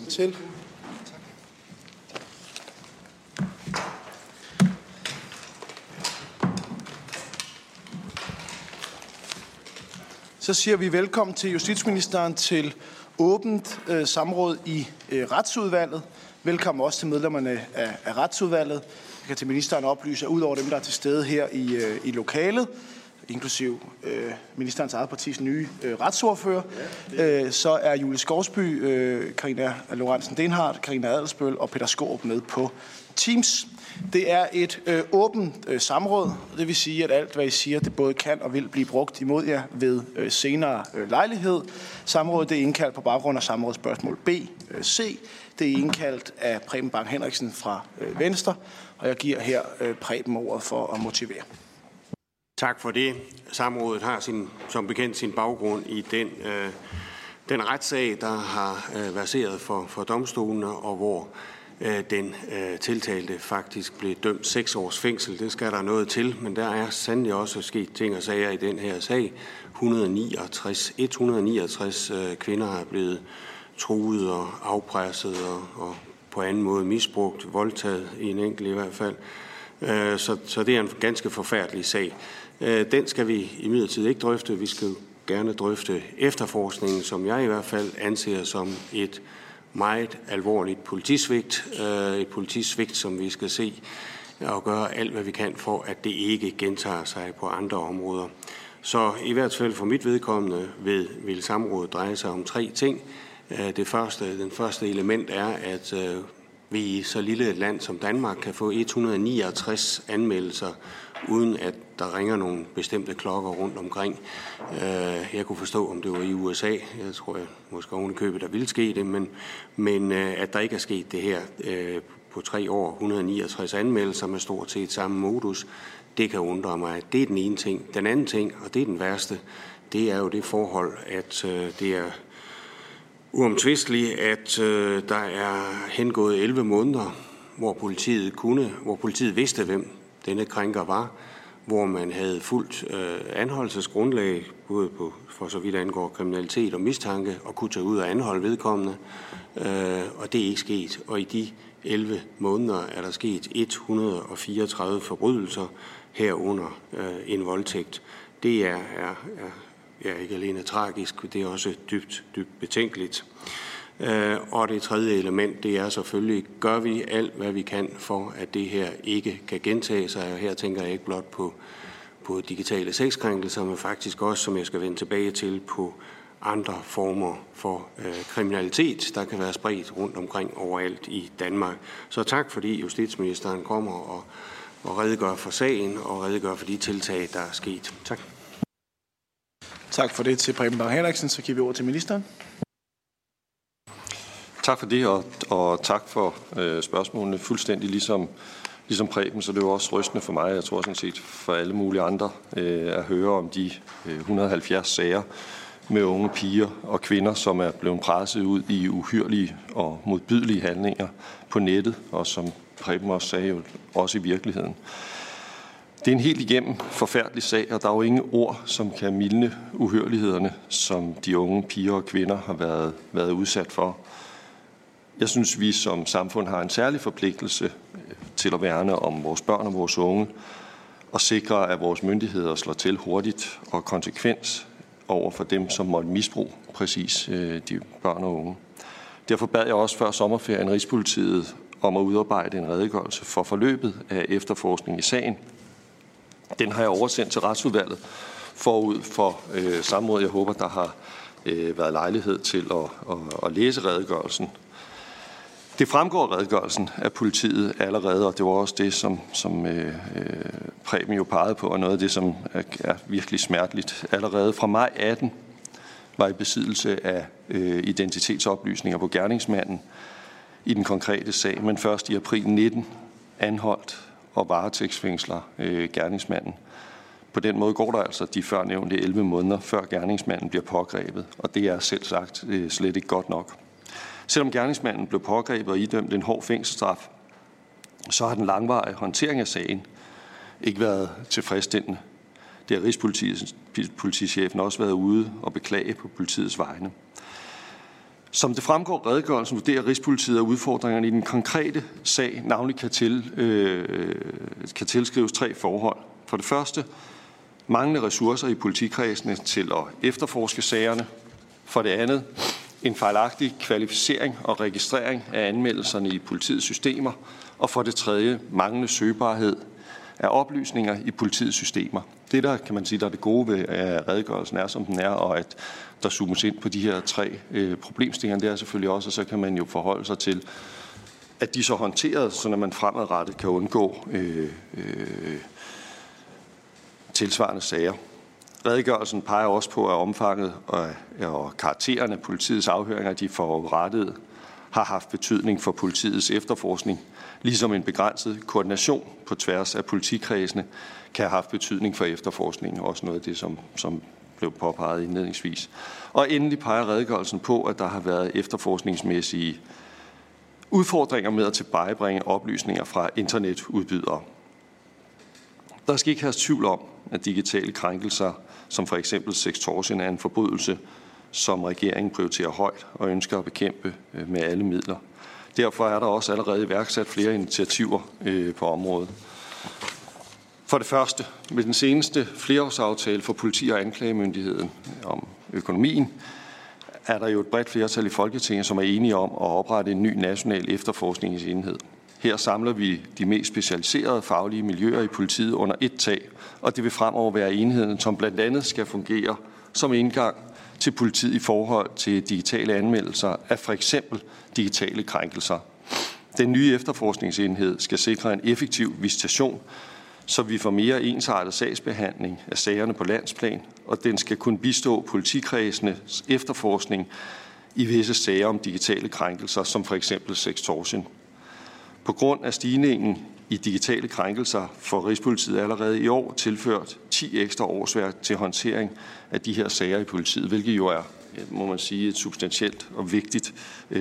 Velkommen til. Så siger vi velkommen til justitsministeren til åbent samråd i Retsudvalget. Velkommen også til medlemmerne af Retsudvalget. Jeg kan til ministeren oplyse, at udover dem, der er til stede her i lokalet, inklusiv ministerens eget partis nye retsordfører, så er Julie Skovsby, Karina Lorentzen Dehnhardt, Karina Adelsbøl og Peter Skaarup med på Teams. Det er et åbent samråd, det vil sige, at alt, hvad I siger, det både kan og vil blive brugt imod jer ved senere lejlighed. Samrådet er indkaldt på baggrund af samrådsspørgsmål B, C. Det er indkaldt af Preben Bang Henriksen fra Venstre, og jeg giver her Preben ordet for at motivere. Tak for det. Samrådet har som bekendt sin baggrund i den retssag, der har verseret for domstolene, og hvor den tiltalte faktisk blev dømt 6 års fængsel. Det skal der noget til, men der er sandelig også sket ting og sager i den her sag. 169 kvinder er blevet truet og afpresset og på anden måde misbrugt, voldtaget i en enkelt i hvert fald. Så det er en ganske forfærdelig sag. Den skal vi imidlertid ikke drøfte. Vi skal gerne drøfte efterforskningen, som jeg i hvert fald anser som et meget alvorligt politisvigt. Et politisvigt, som vi skal se og gøre alt, hvad vi kan for, at det ikke gentager sig på andre områder. Så i hvert fald for mit vedkommende vil samrådet dreje sig om 3 ting. Den første element er, at vi i så lille et land som Danmark kan få 169 anmeldelser, uden at der ringer nogle bestemte klokker rundt omkring. Jeg kunne forstå, om det var i USA. Jeg tror, måske oven i købet, der ville ske det, men at der ikke er sket det her på 3 år, 169 anmeldelser med stort set samme modus, det kan undre mig. Det er den ene ting. Den anden ting, og det er den værste, det er jo det forhold, at det er uomtvisteligt, at der er hengået 11 måneder, hvor politiet vidste, hvem denne krænker var, hvor man havde fuldt anholdelsesgrundlag, både for så vidt angår kriminalitet og mistanke, og kunne tage ud og anholde vedkommende, og det er ikke sket. Og i de 11 måneder er der sket 134 forbrydelser herunder en voldtægt. Det er ikke alene tragisk, det er også dybt betænkeligt. Og det tredje element, det er selvfølgelig, gør vi alt, hvad vi kan for, at det her ikke kan gentage sig. Og her tænker jeg ikke blot på digitale sexkrænkelser, men faktisk også, som jeg skal vende tilbage til, på andre former for kriminalitet, der kan være spredt rundt omkring overalt i Danmark. Så tak, fordi justitsministeren kommer og redegør for sagen og redegør for de tiltag, der er sket. Tak. Tak for det til Preben Bang Henriksen. Så giver vi ord til ministeren. Tak for det, og tak for spørgsmålene. Fuldstændig ligesom Preben, så det er jo også rystende for mig, jeg tror sådan set for alle mulige andre, at høre om de 170 sager med unge piger og kvinder, som er blevet presset ud i uhyrlige og modbydelige handlinger på nettet, og som Preben også sagde, jo også i virkeligheden. Det er en helt igennem forfærdelig sag, og der er jo ingen ord, som kan mildne uhyrlighederne, som de unge piger og kvinder har været udsat for. Jeg synes, vi som samfund har en særlig forpligtelse til at værne om vores børn og vores unge, og sikre, at vores myndigheder slår til hurtigt og konsekvent over for dem, som måtte misbruge præcis de børn og unge. Derfor bad jeg også før sommerferien Rigspolitiet om at udarbejde en redegørelse for forløbet af efterforskning i sagen. Den har jeg oversendt til Retsudvalget forud for samrådet. Jeg håber, der har været lejlighed til at læse redegørelsen. Det fremgår af redegørelsen af politiet allerede, og det var også det, som Preben jo pegede på, og noget af det, som er virkelig smerteligt. Allerede fra maj 18 var i besiddelse af identitetsoplysninger på gerningsmanden i den konkrete sag, men først i april 19 anholdt og varetægtsfængsler gerningsmanden. På den måde går der altså de førnævnte 11 måneder, før gerningsmanden bliver pågrebet, og det er selv sagt slet ikke godt nok. Selvom gerningsmanden blev pågrebet og idømt en hård fængselsstraf, så har den langvarige håndtering af sagen ikke været tilfredsstillende. Det har Rigspolitichefen også været ude og beklage på politiets vegne. Som det fremgår redegørelsen, vurderer Rigspolitiet, at udfordringerne i den konkrete sag navnlig kan tilskrives 3 forhold. For det første, manglende ressourcer i politikredsene til at efterforske sagerne. For det andet, en fejlagtig kvalificering og registrering af anmeldelserne i politiets systemer. Og for det tredje, manglende søgbarhed af oplysninger i politiets systemer. Det der, kan man sige, der er det gode ved redegørelsen er, som den er, og at der zoomes ind på de her 3 problemstillinger, det er selvfølgelig også, og så kan man jo forholde sig til, at de så håndteret, så når man fremadrettet kan undgå tilsvarende sager. Redegørelsen peger også på, at omfanget og karakteren af politiets afhøringer af de forurettede har haft betydning for politiets efterforskning, ligesom en begrænset koordination på tværs af politikredsene kan have haft betydning for efterforskningen, også noget af det, som blev påpeget indledningsvis. Og endelig peger redegørelsen på, at der har været efterforskningsmæssige udfordringer med at tilvejebringe oplysninger fra internetudbydere. Der skal ikke have tvivl om, at digitale krænkelser, som for eksempel sextortion, er en forbrydelse, som regeringen prioriterer højt og ønsker at bekæmpe med alle midler. Derfor er der også allerede iværksat flere initiativer på området. For det første, med den seneste flerårsaftale for politi- og anklagemyndigheden om økonomien, er der jo et bredt flertal i Folketinget, som er enige om at oprette en ny national efterforskningsenhed. Her samler vi de mest specialiserede faglige miljøer i politiet under ét tag, og det vil fremover være enheden, som blandt andet skal fungere som indgang til politiet i forhold til digitale anmeldelser af for eksempel digitale krænkelser. Den nye efterforskningsenhed skal sikre en effektiv visitation, så vi får mere ensartet sagsbehandling af sagerne på landsplan, og den skal kunne bistå politikredsenes efterforskning i visse sager om digitale krænkelser, som for eksempel sextortion. På grund af stigningen i digitale krænkelser får Rigspolitiet allerede i år tilført 10 ekstra årsværk til håndtering af de her sager i politiet, hvilket jo er, må man sige, et substantielt og vigtigt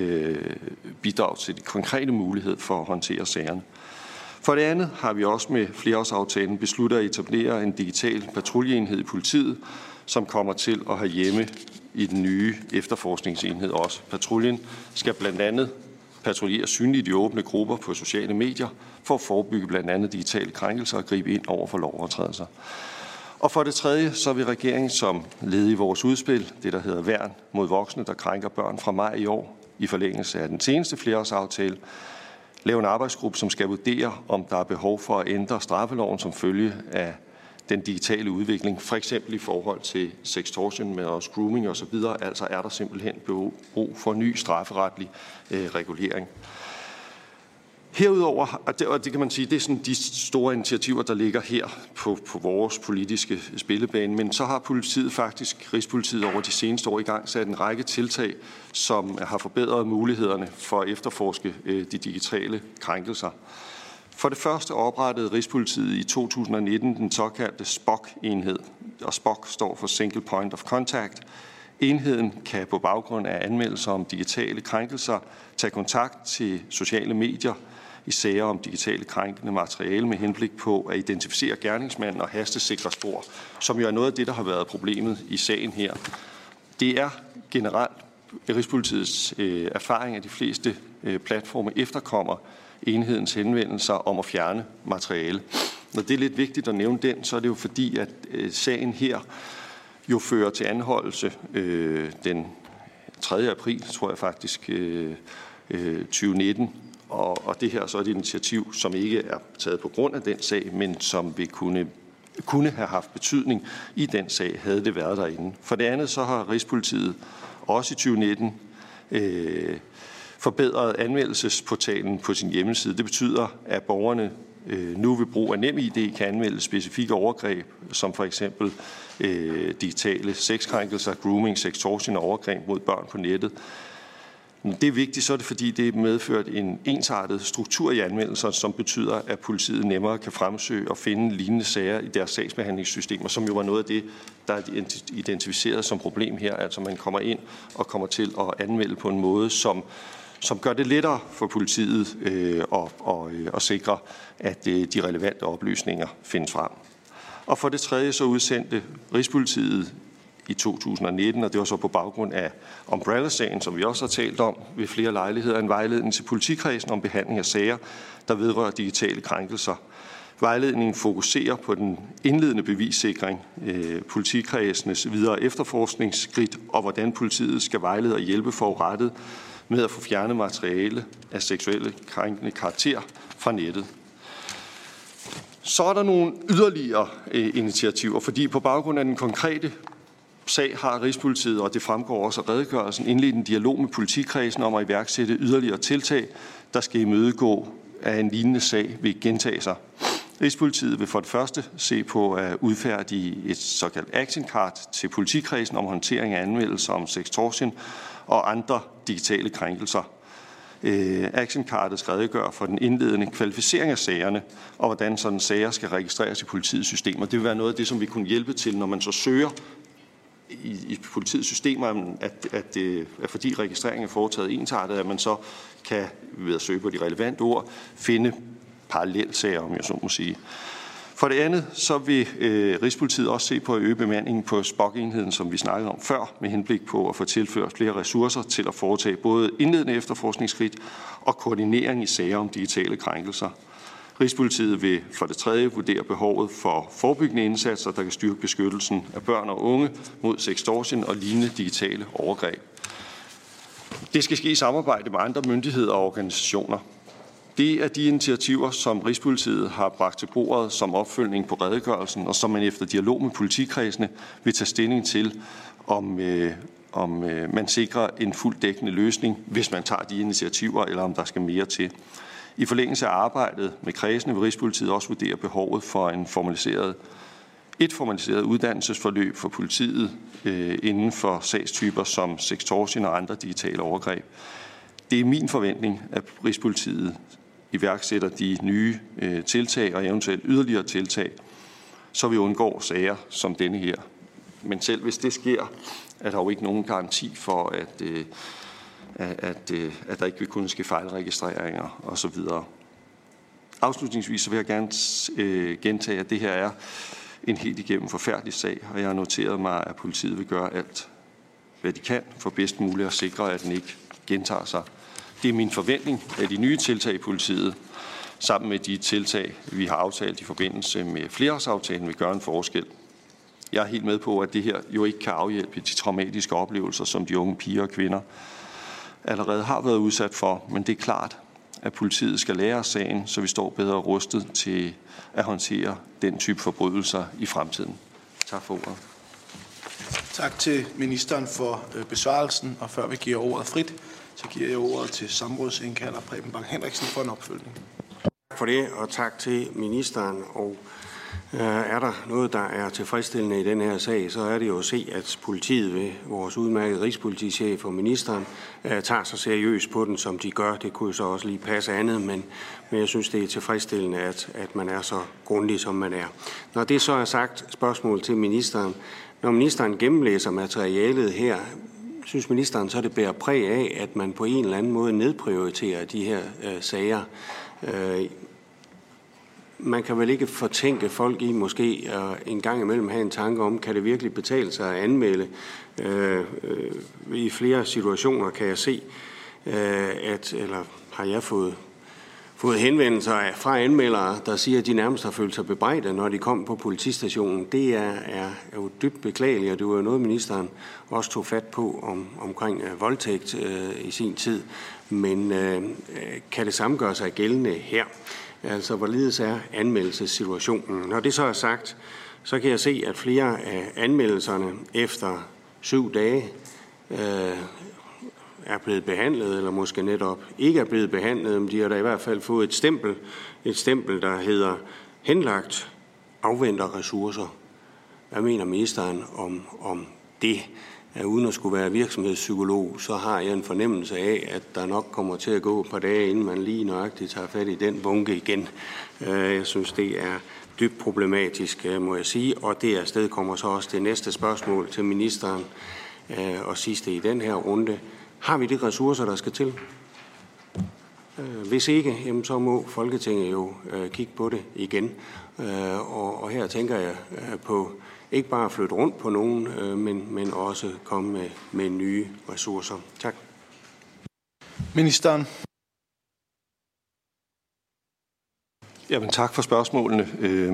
bidrag til de konkrete mulighed for at håndtere sagerne. For det andet har vi også med flerårsaftalen besluttet at etablere en digital patruljeenhed i politiet, som kommer til at have hjemme i den nye efterforskningsenhed også. Patruljen skal blandt andet patruljere synligt i åbne grupper på sociale medier for at forebygge blandt andet digitale krænkelser og gribe ind over for lovovertrædelser. Og for det tredje, så vil regeringen som led i vores udspil, det der hedder Værn mod voksne, der krænker børn, fra maj i år, i forlængelse af den seneste flerårsaftale, lave en arbejdsgruppe, som skal vurdere, om der er behov for at ændre straffeloven som følge af den digitale udvikling, for eksempel i forhold til sextortion med også grooming osv. Altså er der simpelthen brug for ny strafferetlig regulering. Herudover, og det kan man sige, det er sådan de store initiativer, der ligger her på vores politiske spillebane, men så har Rigspolitiet over de seneste år i gang sat en række tiltag, som har forbedret mulighederne for at efterforske de digitale krænkelser. For det første oprettede Rigspolitiet i 2019 den såkaldte SPOC-enhed, og SPOC står for Single Point of Contact. Enheden kan på baggrund af anmeldelser om digitale krænkelser tage kontakt til sociale medier i sager om digitale krænkende materiale med henblik på at identificere gerningsmanden og hastesikre spor, som jo er noget af det, der har været problemet i sagen her. Det er generelt Rigspolitiets erfaring, at de fleste platforme efterkommer enhedens henvendelser om at fjerne materiale. Når det er lidt vigtigt at nævne den, så er det jo fordi, at sagen her jo fører til anholdelse den 3. april, tror jeg faktisk, 2019. Og det her så er et initiativ, som ikke er taget på grund af den sag, men som vil kunne have haft betydning i den sag, havde det været derinde. For det andet så har Rigspolitiet også i 2019 forbedret anmeldelsesportalen på sin hjemmeside. Det betyder, at borgerne nu ved brug af NemID kan anmelde specifikke overgreb, som for eksempel digitale sexkrænkelser, grooming, sextortion og overgreb mod børn på nettet. Det er vigtigt, så er det fordi, det er medført en ensartet struktur i anmeldelser, som betyder, at politiet nemmere kan fremsøge og finde lignende sager i deres sagsbehandlingssystemer, som jo var noget af det, der er identificeret som problem her. Altså man kommer ind og kommer til at anmelde på en måde, som gør det lettere for politiet at sikre, at de relevante oplysninger findes frem. Og for det tredje så udsendte Rigspolitiet i 2019, og det var så på baggrund af Umbrella-sagen, som vi også har talt om ved flere lejligheder, en vejledning til politikredsen om behandling af sager, der vedrører digitale krænkelser. Vejledningen fokuserer på den indledende bevissikring, politikredsenes videre efterforskningsskridt og hvordan politiet skal vejlede og hjælpe forurettet med at få fjernet materiale af seksuelle krænkende karakter fra nettet. Så er der nogle yderligere initiativer, fordi på baggrund af den konkrete sag har Rigspolitiet, og det fremgår også af redegørelsen, indledt en dialog med politikredsen om at iværksætte yderligere tiltag, der skal imødegå, at en lignende sag vil gentage sig. Rigspolitiet vil for det første se på at udfærdige et såkaldt action card til politikredsen om håndtering af anmeldelser om sextortion og andre digitale krænkelser. Action cardet skal redegøre for den indledende kvalificering af sagerne, og hvordan sådan sager skal registreres i politiets systemer. Det vil være noget af det, som vi kunne hjælpe til, når man så søger i politiets systemer, at fordi registreringen er foretaget ensartet, at man så kan, ved at søge på de relevante ord, finde parallelsager, om jeg så må sige. For det andet, så vil Rigspolitiet også se på at øge bemandingen på SPOC-enheden, som vi snakkede om før, med henblik på at få tilført flere ressourcer til at foretage både indledende efterforskningsskridt og koordinering i sager om digitale krænkelser. Rigspolitiet vil for det tredje vurdere behovet for forebyggende indsatser, der kan styrke beskyttelsen af børn og unge mod sextortion og lignende digitale overgreb. Det skal ske i samarbejde med andre myndigheder og organisationer. Det er de initiativer, som Rigspolitiet har bragt til bordet som opfølgning på redegørelsen, og som man efter dialog med politikredsene vil tage stilling til, om man sikrer en fuldt dækkende løsning, hvis man tager de initiativer, eller om der skal mere til. I forlængelse af arbejdet med kredsene vil Rigspolitiet også vurdere behovet for et formaliseret uddannelsesforløb for politiet inden for sagstyper som sextortion og andre digitale overgreb. Det er min forventning, at Rigspolitiet iværksætter de nye tiltag og eventuelt yderligere tiltag, så vi undgår sager som denne her. Men selv hvis det sker, er der jo ikke nogen garanti for, at der ikke vil kunne ske fejlregistreringer osv. Afslutningsvis så vil jeg gerne gentage, at det her er en helt igennem forfærdelig sag, og jeg har noteret mig, at politiet vil gøre alt, hvad de kan for bedst muligt at sikre, at den ikke gentager sig. Det er min forventning, at de nye tiltag i politiet, sammen med de tiltag, vi har aftalt i forbindelse med flerårsaftalen, vil gøre en forskel. Jeg er helt med på, at det her jo ikke kan afhjælpe de traumatiske oplevelser, som de unge piger og kvinder allerede har været udsat for, men det er klart, at politiet skal lære af sagen, så vi står bedre rustet til at håndtere den type forbrydelser i fremtiden. Tak for ordet. Tak til ministeren for besvarelsen, og før vi giver ordet frit, så giver jeg ordet til samrådsindkalder Preben Bang Henriksen for en opfølgning. Tak for det, og tak til ministeren. Og er der noget, der er tilfredsstillende i den her sag, så er det jo at se, at politiet ved vores udmærkede rigspolitichef og ministeren tager sig seriøst på den, som de gør. Det kunne jo så også lige passe andet, men jeg synes, det er tilfredsstillende, at man er så grundig, som man er. Når det så er sagt, spørgsmål til ministeren. Når ministeren gennemlæser materialet her, synes ministeren så, det bærer præg af, at man på en eller anden måde nedprioriterer de her sager? Man kan vel ikke fortænke folk i måske en gang imellem have en tanke om, kan det virkelig betale sig at anmelde? I flere situationer kan jeg se, eller har jeg fået henvendelser fra anmeldere, der siger, at de nærmest har følt sig bebrejdet, når de kom på politistationen. Det er jo dybt beklageligt, og det var jo noget, ministeren også tog fat på omkring voldtægt i sin tid. Men kan det samme gøre sig gældende her? Altså, hvorledes er anmeldelsessituationen? Når det så er sagt, så kan jeg se, at flere af anmeldelserne efter 7 dage er blevet behandlet, eller måske netop ikke er blevet behandlet, men de har da i hvert fald fået et stempel, der hedder henlagt, afventer ressourcer. Hvad mener ministeren om det? Uden at skulle være virksomhedspsykolog, så har jeg en fornemmelse af, at der nok kommer til at gå et par dage, inden man lige nøjagtigt tager fat i den bunke igen. Jeg synes, det er dybt problematisk, må jeg sige, og det afsted kommer så også det næste spørgsmål til ministeren, og sidste i den her runde. Har vi de ressourcer, der skal til? Hvis ikke, jamen, så må Folketinget jo kigge på det igen. Og her tænker jeg på ikke bare flytte rundt på nogen, men også komme med nye ressourcer. Tak. Ministeren. Jamen, tak for spørgsmålene.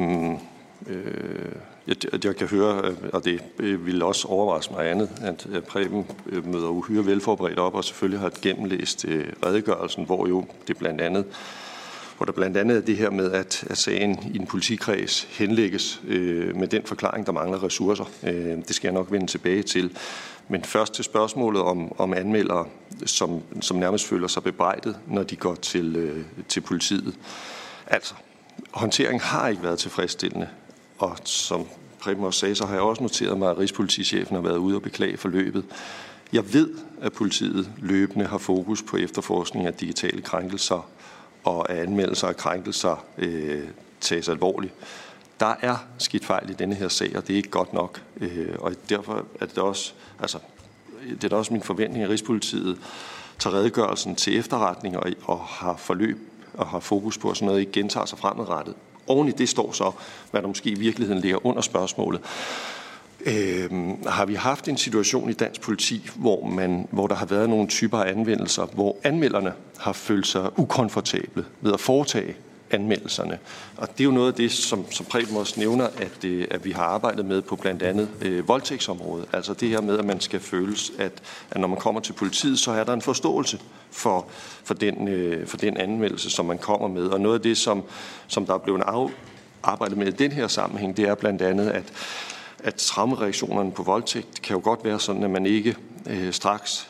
Jeg kan høre, og det vil også overraske mig andet, at Preben møder uhyre velforberedt op og selvfølgelig har gennemlæst redegørelsen, hvor der blandt andet er det her med, at sagen i en politikreds henlægges med den forklaring, der mangler ressourcer. Det skal jeg nok vende tilbage til. Men først til spørgsmålet om anmeldere, som nærmest føler sig bebrejdet, når de går til politiet. Altså, håndteringen har ikke været tilfredsstillende, og som Preben også sagde, så har jeg også noteret mig, at Rigspolitichefen har været ude og beklage forløbet. Jeg ved, at politiet løbende har fokus på efterforskning af digitale krænkelser, og at anmeldelser af krænkelser tages alvorligt. Der er skidt fejl i denne her sag, og det er ikke godt nok. Og derfor er det også min forventning, at Rigspolitiet tager redegørelsen til efterretning og har forløb og har fokus på, at sådan noget ikke gentager sig fremadrettet. Oven i det står så, hvad der måske i virkeligheden ligger under spørgsmålet. Har vi haft en situation i dansk politi, hvor der har været nogle typer af anvendelser, hvor anmelderne har følt sig ukomfortable ved at foretage anmeldelserne? Og det er jo noget af det, som Preben også nævner, at vi har arbejdet med på blandt andet voldtægtsområdet. Altså det her med, at man skal føles, at når man kommer til politiet, så er der en forståelse for den anmeldelse, som man kommer med. Og noget af det, som der er blevet arbejdet med i den her sammenhæng, det er blandt andet, at traumereaktionerne på voldtægt kan jo godt være sådan, at man ikke straks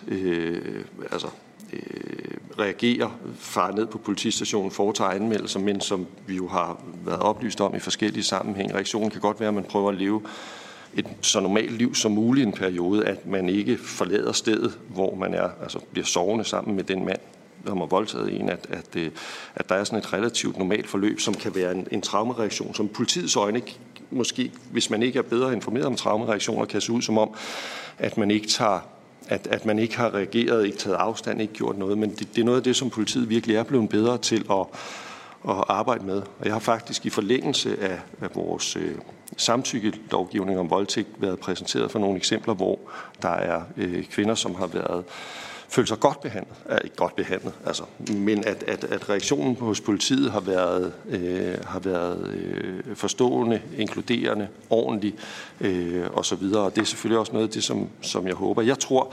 reagerer, farer ned på politistationen, foretager anmeldelser, men som vi jo har været oplyst om i forskellige sammenhæng. Reaktionen kan godt være, at man prøver at leve et så normalt liv som muligt i en periode, at man ikke forlader stedet, hvor man er, altså bliver sovende sammen med den mand, der har voldtaget en, at der er sådan et relativt normalt forløb, som kan være en traumereaktion, som politiets øjne måske, hvis man ikke er bedre informeret om traumereaktioner, kan se ud som om, at man ikke har reageret, ikke taget afstand, ikke gjort noget. Men det er noget af det, som politiet virkelig er blevet bedre til at arbejde med. Og jeg har faktisk i forlængelse af vores samtykkelovgivning om voldtægt været præsenteret for nogle eksempler, hvor der er kvinder, som har følt sig ikke godt behandlet, altså, men at reaktionen hos politiet har været forstående, inkluderende, ordentlig og så videre. Og det er selvfølgelig også noget af det, som jeg håber.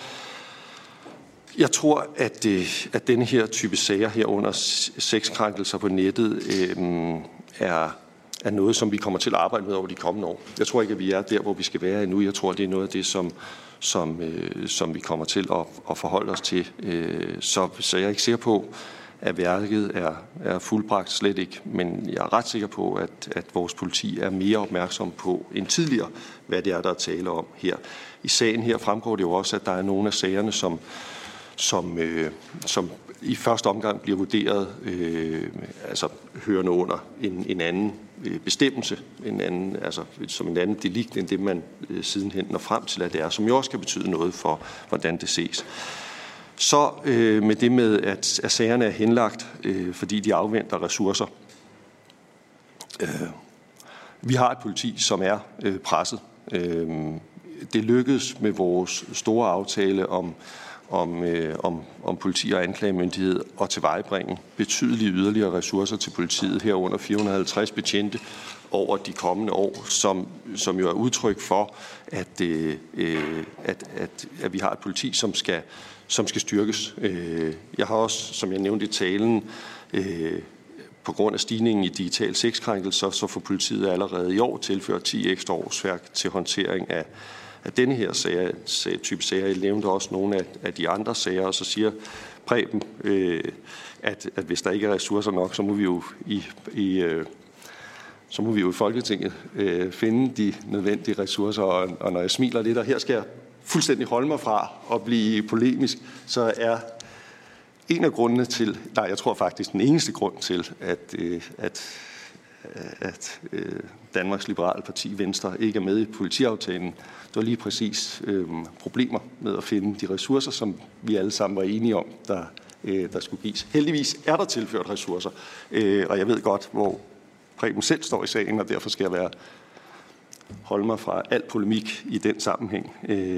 Jeg tror, at denne her type sager herunder sexkrænkelser på nettet er noget, som vi kommer til at arbejde med over de kommende år. Jeg tror ikke, at vi er der, hvor vi skal være endnu. Jeg tror, det er noget af det, som vi kommer til at forholde os til. Så jeg er ikke sikker på, at værket er fuldbragt, slet ikke. Men jeg er ret sikker på, at vores politi er mere opmærksom på end tidligere, hvad det er, der er tale om her. I sagen her fremgår det jo også, at der er nogle af sagerne, som i første omgang bliver vurderet hørende under en anden bestemmelse, som en anden delikt end det, man sidenhen når frem til, at det er, som jo også kan betyde noget for, hvordan det ses. Så med det med, at sagerne er henlagt, fordi de afventer ressourcer. Vi har et politi, som er presset. Det lykkedes med vores store aftale om politi og anklagemyndighed og tilvejebringe betydelige yderligere ressourcer til politiet, herunder 450 betjente over de kommende år, som jo er udtryk for, at vi har et politi, som skal styrkes. Jeg har også, som jeg nævnte i talen, på grund af stigningen i digital sexkrænkelser, så får politiet allerede i år tilført 10 ekstra årsværk til håndtering af denne her type sager. Jeg nævnte også nogle af de andre sager, og så siger Preben, at hvis der ikke er ressourcer nok, så må vi jo i Folketinget finde de nødvendige ressourcer. Og når jeg smiler lidt, og her skal jeg fuldstændig holde mig fra at blive polemisk, så er en af grundene til, jeg tror faktisk den eneste grund til, at Danmarks Liberale Parti Venstre ikke er med i politiaftalen, det var lige præcis problemer med at finde de ressourcer, som vi alle sammen var enige om, der skulle gives. Heldigvis er der tilført ressourcer, og jeg ved godt, hvor Preben selv står i sagen, og derfor skal jeg være holde mig fra alt polemik i den sammenhæng.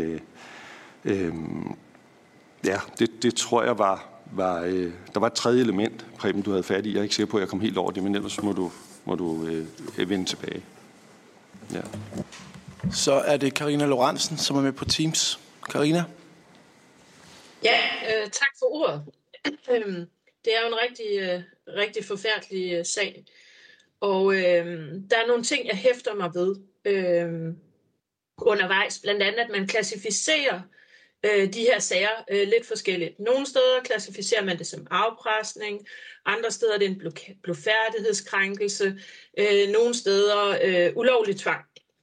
Det tror jeg der var et tredje element, Preben, du havde fat i. Jeg er ikke sikker på, at jeg kom helt over det, men ellers må du vende tilbage. Ja. Så er det Karina Lorentzen, som er med på Teams. Karina? Ja, tak for ordet. Det er jo en rigtig forfærdelig sag. Og der er nogle ting, jeg hæfter mig ved undervejs. Blandt andet, at man klassificerer de her sager lidt forskelligt. Nogle steder klassificerer man det som afpresning, andre steder er det en blufærdighedskrænkelse, nogle steder ulovlig tvang.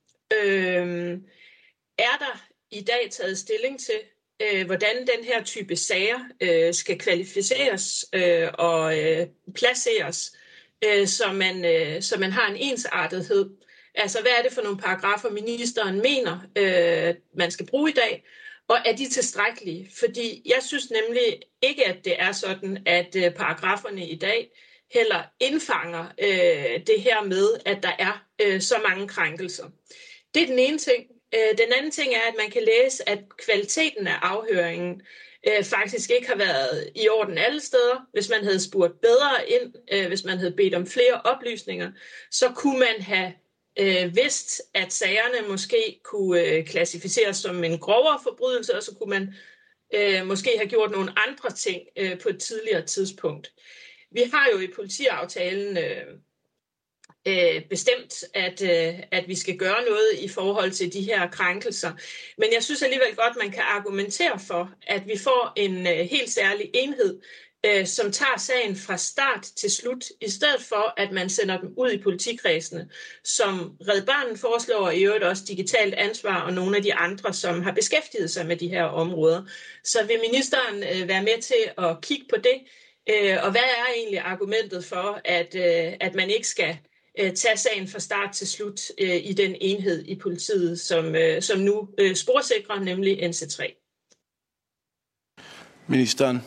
Er der i dag taget stilling til, hvordan den her type sager skal kvalificeres og placeres, så man har en ensartethed? Altså, hvad er det for nogle paragrafer, ministeren mener, man skal bruge i dag? Og er de tilstrækkelige? Fordi jeg synes nemlig ikke, at det er sådan, at paragraferne i dag heller indfanger det her med, at der er så mange krænkelser. Det er den ene ting. Den anden ting er, at man kan læse, at kvaliteten af afhøringen faktisk ikke har været i orden alle steder. Hvis man havde spurgt bedre ind, hvis man havde bedt om flere oplysninger, så kunne man have vidst, at sagerne måske kunne klassificeres som en grovere forbrydelse, og så kunne man måske have gjort nogle andre ting på et tidligere tidspunkt. Vi har jo i politiaftalen bestemt, at vi skal gøre noget i forhold til de her krænkelser. Men jeg synes alligevel godt, man kan argumentere for, at vi får en helt særlig enhed, som tager sagen fra start til slut, i stedet for, at man sender dem ud i politikredsene, som Red Barnet foreslår, og i øvrigt også Digitalt Ansvar og nogle af de andre, som har beskæftiget sig med de her områder. Så vil ministeren være med til at kigge på det? Og hvad er egentlig argumentet for, at man ikke skal tage sagen fra start til slut i den enhed i politiet, som nu sporsikrer, nemlig NC3? Ministeren.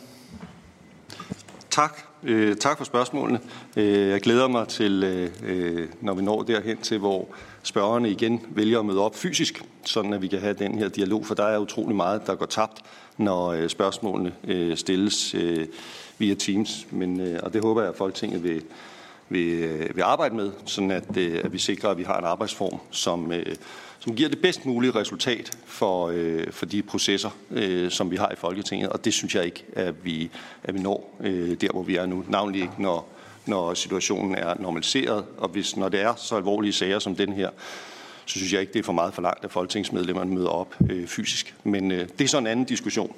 Tak for spørgsmålene. Jeg glæder mig til, når vi når derhen til, hvor spørgerne igen vælger at møde op fysisk, sådan at vi kan have den her dialog, for der er utrolig meget, der går tabt, når spørgsmålene stilles via Teams. Og det håber jeg, at Folketinget vil arbejde med, sådan at vi sikrer, at vi har en arbejdsform, som giver det bedst mulige resultat for de processer, som vi har i Folketinget. Og det synes jeg ikke, at vi når der, hvor vi er nu. Navnlig ikke, når situationen er normaliseret. Og når det er så alvorlige sager som den her, så synes jeg ikke, det er for meget forlangt, at folketingsmedlemmerne møder op fysisk. Men det er så en anden diskussion.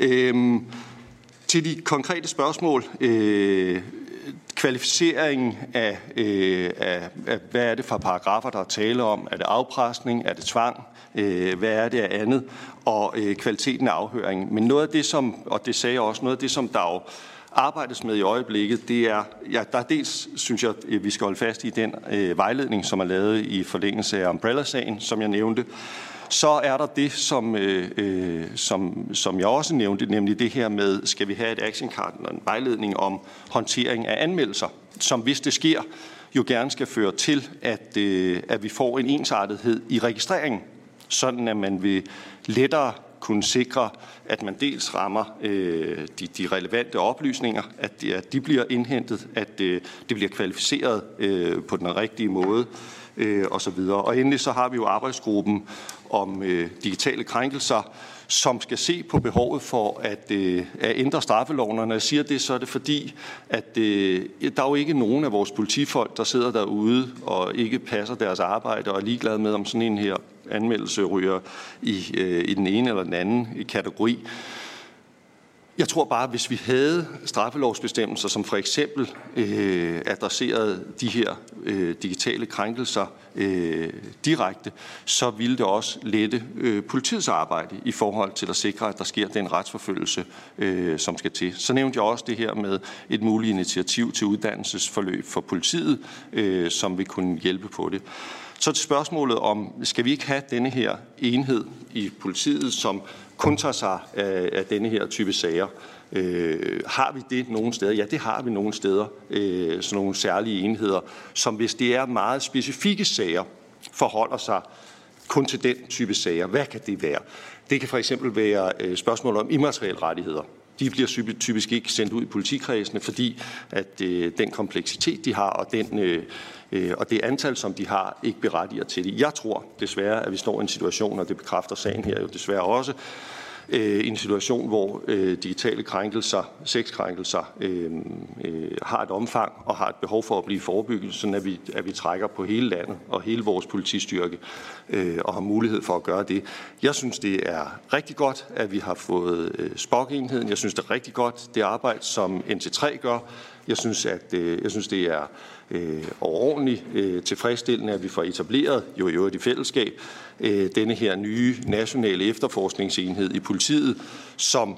Til de konkrete spørgsmål. Kvalificeringen af, hvad er det for paragrafer, der er tale om? Er det afpresning? Er det tvang? Hvad er det af andet? Og kvaliteten af afhøringen. Men noget af det, og det sagde jeg også, noget af det, som der jo arbejdes med i øjeblikket, det er, der er dels, synes jeg, vi skal holde fast i den vejledning, som er lavet i forlængelse af Umbrella-sagen, som jeg nævnte. Så er der det, som jeg også nævnte, nemlig det her med, skal vi have et action card eller en vejledning om håndtering af anmeldelser, som hvis det sker, jo gerne skal føre til, at vi får en ensartethed i registreringen, sådan at man vil lettere kunne sikre, at man dels rammer de relevante oplysninger, at de bliver indhentet, at det bliver kvalificeret på den rigtige måde, og så videre. Og endelig så har vi jo arbejdsgruppen om digitale krænkelser, som skal se på behovet for at ændre straffeloven. Og når jeg siger det, så er det fordi, at der er jo ikke nogen af vores politifolk, der sidder derude og ikke passer deres arbejde og er ligeglade med, om sådan en her anmeldelse ryger i den ene eller den anden kategori. Jeg tror bare, at hvis vi havde straffelovsbestemmelser, som for eksempel adresserede de her digitale krænkelser direkte, så ville det også lette politiets arbejde i forhold til at sikre, at der sker den retsforfølgelse, som skal til. Så nævnte jeg også det her med et muligt initiativ til uddannelsesforløb for politiet, som vil kunne hjælpe på det. Så til spørgsmålet om, skal vi ikke have denne her enhed i politiet, som kun tager sig af denne her type sager. Har vi det nogle steder? Ja, det har vi nogle steder. Sådan nogle særlige enheder, som hvis det er meget specifikke sager, forholder sig kun til den type sager. Hvad kan det være? Det kan for eksempel være spørgsmål om immaterielle rettigheder. De bliver typisk ikke sendt ud i politikredsene, fordi at den kompleksitet, de har, og det antal, som de har, ikke berettiger til det. Jeg tror desværre, at vi står i en situation, og det bekræfter sagen her jo desværre også, en situation, hvor digitale krænkelser, sexkrænkelser, har et omfang og har et behov for at blive forebygget, sådan at vi trækker på hele landet og hele vores politistyrke og har mulighed for at gøre det. Jeg synes, det er rigtig godt, at vi har fået SPOC-enheden. Jeg synes, det er rigtig godt, det arbejde, som NT3 gør. Jeg synes, det er overordentligt tilfredsstillende, at vi får etableret, jo i øvrigt i fællesskab, denne her nye nationale efterforskningsenhed i politiet, som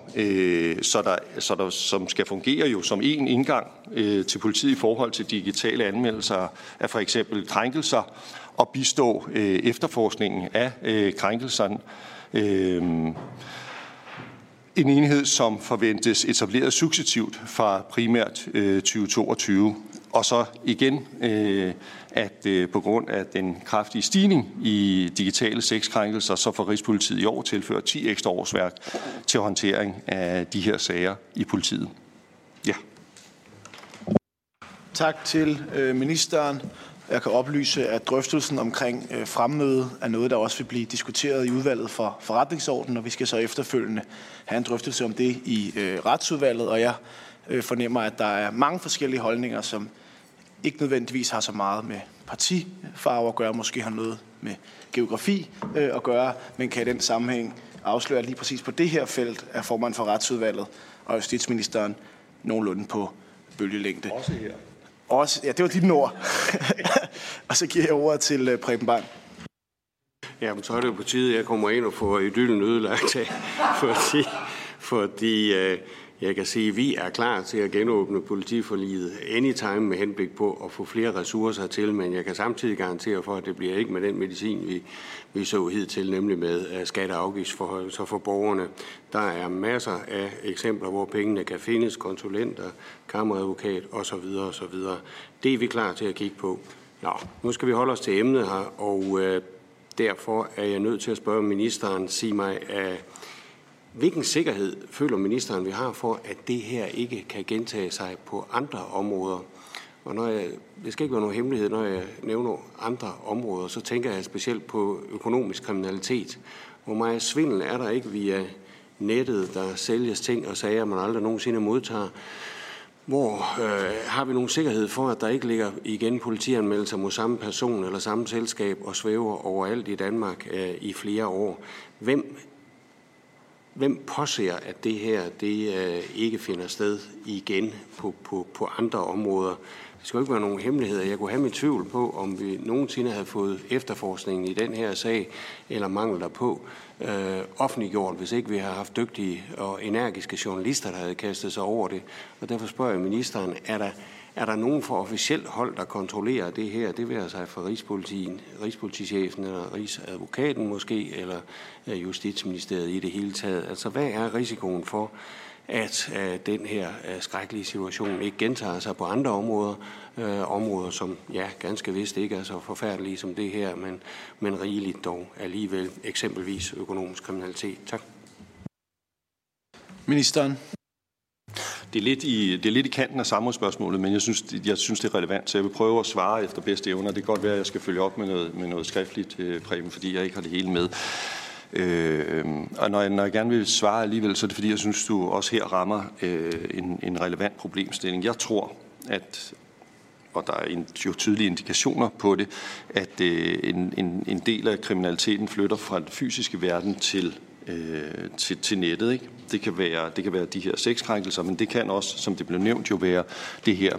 skal fungere jo som en indgang til politiet i forhold til digitale anmeldelser af for eksempel krænkelser og bistå efterforskningen af krænkelserne. En enhed, som forventes etableret successivt fra primært 2022. Og så igen, at på grund af den kraftige stigning i digitale sexkrænkelser, så får Rigspolitiet i år tilført 10 ekstra årsværk til håndtering af de her sager i politiet. Ja. Tak til ministeren. Jeg kan oplyse, at drøftelsen omkring fremmøde er noget, der også vil blive diskuteret i udvalget for forretningsordenen, og vi skal så efterfølgende have en drøftelse om det i retsudvalget, og jeg fornemmer, at der er mange forskellige holdninger, som ikke nødvendigvis har så meget med partifarve at gøre, måske har noget med geografi at gøre, men kan i den sammenhæng afsløre, at lige præcis på det her felt er formand for retsudvalget og justitsministeren nogenlunde på bølgelængde. Også her. Også, ja, det var dine ord. Og så giver jeg ordet til Preben Bang. Jamen, så er det jo på tide, at jeg kommer ind og får idyllen ødelagt af, fordi jeg kan sige, at vi er klar til at genåbne politiforliget anytime med henblik på at få flere ressourcer til, men jeg kan samtidig garantere for, at det bliver ikke med den medicin, vi så hidtil, nemlig med skatte- og afgiftsforhøjelser for borgerne. Der er masser af eksempler, hvor pengene kan findes, konsulenter, kammeradvokat osv. osv. Det er vi klar til at kigge på. Nå, nu skal vi holde os til emnet her, og derfor er jeg nødt til at spørge ministeren, sig mig, hvilken sikkerhed føler ministeren, vi har for, at det her ikke kan gentage sig på andre områder? Og det skal ikke være nogen hemmelighed, når jeg nævner andre områder, så tænker jeg specielt på økonomisk kriminalitet. Hvor meget svindel er der ikke via nettet, der sælges ting og sager, man aldrig nogensinde modtager? Hvor har vi nogen sikkerhed for, at der ikke ligger igen politianmeldelser mod samme person eller samme selskab og svæver overalt i Danmark i flere år? Hvem påser, at det her ikke finder sted igen på andre områder? Det skal jo ikke være nogen hemmeligheder. Jeg kunne have mit tvivl på, om vi nogensinde havde fået efterforskningen i den her sag, eller mangel derpå, offentliggjort, hvis ikke vi har haft dygtige og energiske journalister, der havde kastet sig over det. Og derfor spørger jeg ministeren, er der nogen for officielt hold, der kontrollerer det her? Det vil altså fra Rigspolitichefen eller Rigsadvokaten måske, eller Justitsministeriet i det hele taget. Altså, hvad er risikoen for, at den her skrækkelige situation ikke gentager sig på andre områder? Områder, som ganske vist ikke er så forfærdelige som det her, men rigeligt dog alligevel, eksempelvis økonomisk kriminalitet. Tak. Ministeren. Det er lidt i kanten af samrådsspørgsmålet, men jeg synes, det er relevant, så jeg vil prøve at svare efter bedste evner. Det kan godt være, at jeg skal følge op med noget skriftligt, Preben, fordi jeg ikke har det hele med. Og når jeg gerne vil svare alligevel, så er det fordi, jeg synes, du også her rammer en relevant problemstilling. Jeg tror, og der er jo tydelige indikationer på det, at en del af kriminaliteten flytter fra den fysiske verden til nettet, ikke? Det kan være de her sexkrænkelser, men det kan også, som det blev nævnt, jo være det her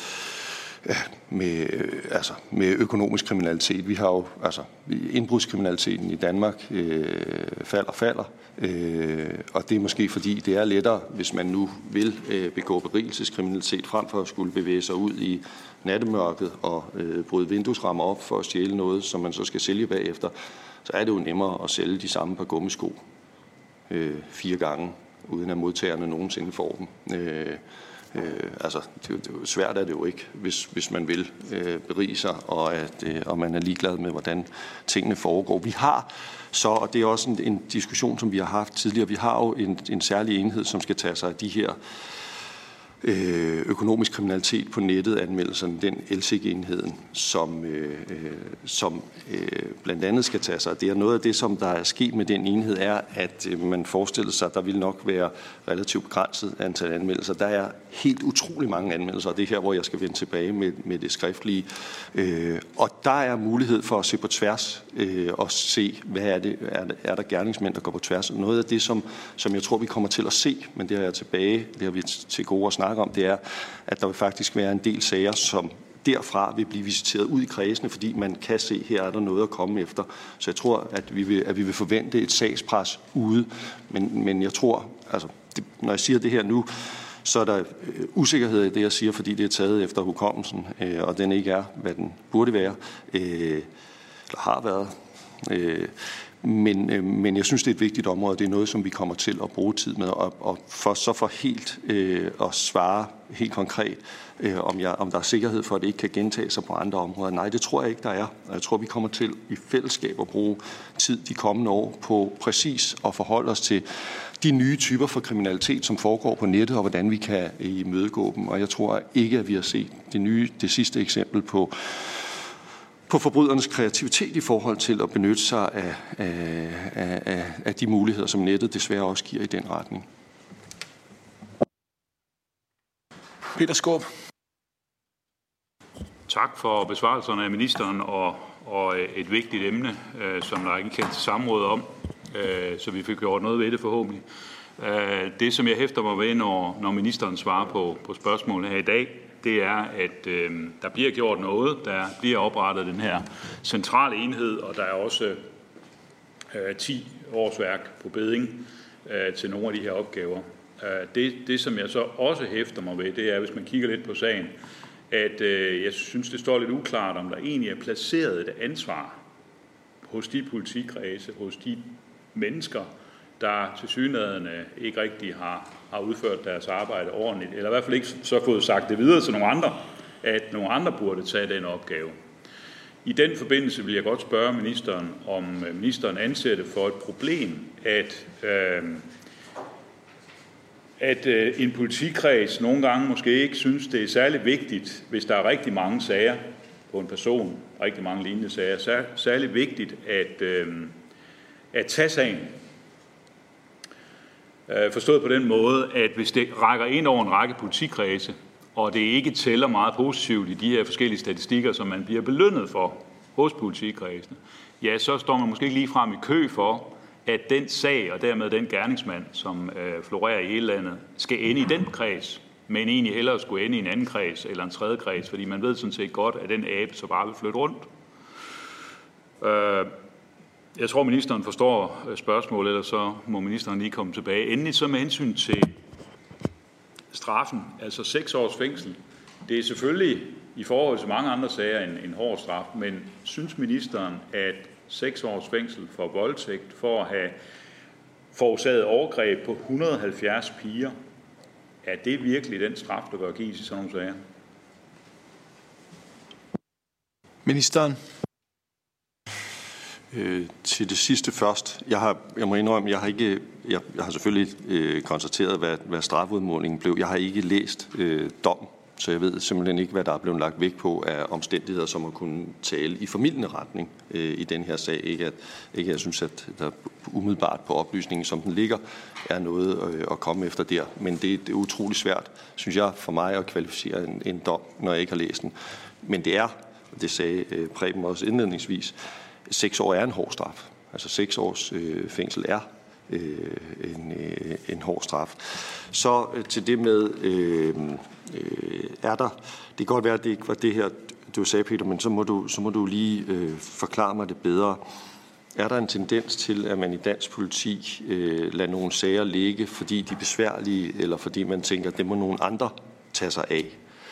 med økonomisk kriminalitet. Vi har jo indbrudskriminaliteten i Danmark falder, og det er måske fordi det er lettere, hvis man nu vil begå berigelseskriminalitet frem for at skulle bevæge sig ud i nattemørket og bryde vinduesrammer op for at stjæle noget, som man så skal sælge bagefter. Så er det jo nemmere at sælge de samme par gummisko 4 gange, uden at modtagerne nogensinde får dem. svært er det jo ikke, hvis man vil berige sig, og man er ligeglad med, hvordan tingene foregår. Vi har så, og det er også en diskussion, som vi har haft tidligere, vi har jo en særlig enhed, som skal tage sig af de her økonomisk kriminalitet på nettet, anmeldelserne, den LCG-enheden, som blandt andet skal tage sig. Det er noget af det, som der er sket med den enhed, er, at man forestiller sig, at der vil nok være relativt begrænset antal anmeldelser. Der er helt utrolig mange anmeldelser, og det er her, hvor jeg skal vende tilbage med det skriftlige. Og der er mulighed for at se på tværs og se, hvad er der gerningsmænd, der går på tværs. Noget af det, som jeg tror, vi kommer til at se, men det har vi til gode at snakke om, det er, at der vil faktisk være en del sager, som derfra vil blive visiteret ud i kredsene, fordi man kan se, her er der noget at komme efter. Så jeg tror, at vi vil forvente et sagspres ude. Men jeg tror, når jeg siger det her nu, så er der usikkerhed i det, jeg siger, fordi det er taget efter hukommelsen, og den ikke er, hvad den burde være, eller har været. Men jeg synes, det er et vigtigt område. Det er noget, som vi kommer til at bruge tid med. Og for helt at svare helt konkret, om der er sikkerhed for, at det ikke kan gentage sig på andre områder. Nej, det tror jeg ikke, der er. Jeg tror, vi kommer til i fællesskab at bruge tid de kommende år på præcis at forholde os til de nye typer for kriminalitet, som foregår på nettet, og hvordan vi kan imødegå dem. Og jeg tror ikke, at vi har set det sidste eksempel på forbrydernes kreativitet i forhold til at benytte sig af de muligheder, som nettet desværre også giver i den retning. Peter Skaarup. Tak for besvarelserne af ministeren og et vigtigt emne, som der er indkaldt til samråd om, så vi fik gjort noget ved det forhåbentlig. Det, som jeg hæfter mig ved, når ministeren svarer på spørgsmålet her i dag, det er, at der bliver gjort noget. Der bliver oprettet den her centrale enhed, og der er også 10 årsværk på bedding til nogle af de her opgaver. Det, som jeg så også hæfter mig ved, det er, hvis man kigger lidt på sagen, at jeg synes, det står lidt uklart, om der egentlig er placeret et ansvar hos de politikredse, hos de mennesker, der tilsyneladende ikke rigtig har udført deres arbejde ordentligt, eller i hvert fald ikke så fået sagt det videre til nogle andre, at nogle andre burde tage den opgave. I den forbindelse vil jeg godt spørge ministeren, om ministeren anser det for et problem, at en politikreds nogle gange måske ikke synes, det er særlig vigtigt, hvis der er rigtig mange sager på en person, rigtig mange lignende sager, særlig vigtigt at tage sagen. Forstået på den måde, at hvis det rækker ind over en række politikredse, og det ikke tæller meget positivt i de her forskellige statistikker, som man bliver belønnet for hos politikredsene, ja, så står man måske ikke lige frem i kø for, at den sag og dermed den gerningsmand, som florerer i hele landet, skal ende i den kreds, men egentlig hellere skulle ende i en anden kreds eller en tredje kreds, fordi man ved sådan set godt, at den abe så bare vil flytte rundt. Jeg tror, ministeren forstår spørgsmålet, eller så må ministeren lige komme tilbage. Endelig så med hensyn til straffen, altså 6 års fængsel. Det er selvfølgelig i forhold til mange andre sager en hård straf, men synes ministeren, at 6 års fængsel for voldtægt, for at have forårsaget overgreb på 170 piger, er det virkelig den straf, der bør gives i sådan nogle sager? Ministeren. Til det sidste først. Jeg må indrømme, jeg har selvfølgelig konstateret, hvad strafudmålingen blev. Jeg har ikke læst dom, så jeg ved simpelthen ikke, hvad der er blevet lagt vægt på af omstændigheder, som at kunne tale i formildende retning i den her sag. Ikke at jeg synes, at der umiddelbart på oplysningen, som den ligger, er noget at komme efter der. Men det er utrolig svært, synes jeg, for mig at kvalificere en dom, når jeg ikke har læst den. Men det er, og det sagde Preben også indledningsvis, 6 år er en hård straf. Altså 6 års fængsel er en hård straf. Så til det med, er der, det kan godt være, at det ikke var det her, du sagde, Peter, men så må du lige forklare mig det bedre. Er der en tendens til, at man i dansk politi lader nogle sager ligge, fordi de er besværlige, eller fordi man tænker, at det må nogle andre tage sig af?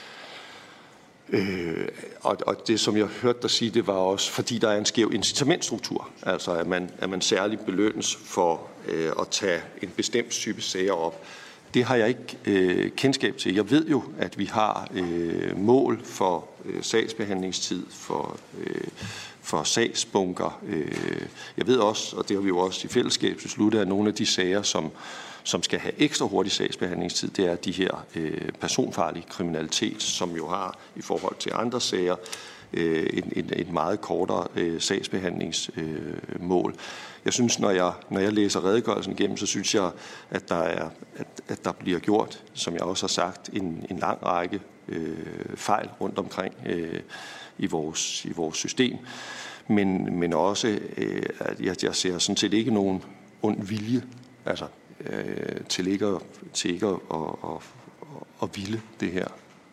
Og det, som jeg hørte dig sige, det var også, fordi der er en skæv incitamentstruktur. Altså, at man særligt belønnes for at tage en bestemt type sager op. Det har jeg ikke kendskab til. Jeg ved jo, at vi har mål for sagsbehandlingstid, for sagsbunker. Jeg ved også, og det har vi jo også i fællesskab besluttet, at nogle af de sager, som skal have ekstra hurtig sagsbehandlingstid, det er de her personfarlige kriminalitet, som jo har i forhold til andre sager et meget kortere sagsbehandlingsmål. Jeg synes, når jeg læser redegørelsen igennem, så synes jeg, at der bliver gjort, som jeg også har sagt, en lang række fejl rundt omkring i vores system. Men også, at jeg ser sådan set ikke nogen ond vilje, altså til ikke at ville det her.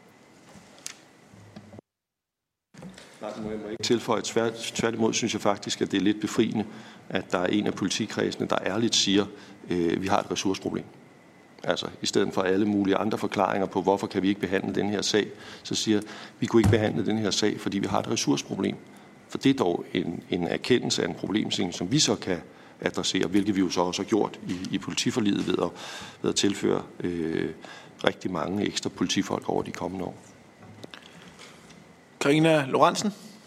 Nej, må jeg ikke tilføje. Tværtimod synes jeg faktisk, at det er lidt befriende, at der er en af politikredsene, der ærligt siger, vi har et ressourceproblem. Altså, i stedet for alle mulige andre forklaringer på, hvorfor kan vi ikke behandle den her sag, så siger vi kunne ikke behandle den her sag, fordi vi har et ressourceproblem. For det er dog en erkendelse af en problemstilling, som vi så kan adressere, hvilket vi jo så også har gjort i politiforliget ved at tilføre rigtig mange ekstra politifolk over de kommende år. Karina Lorentzen.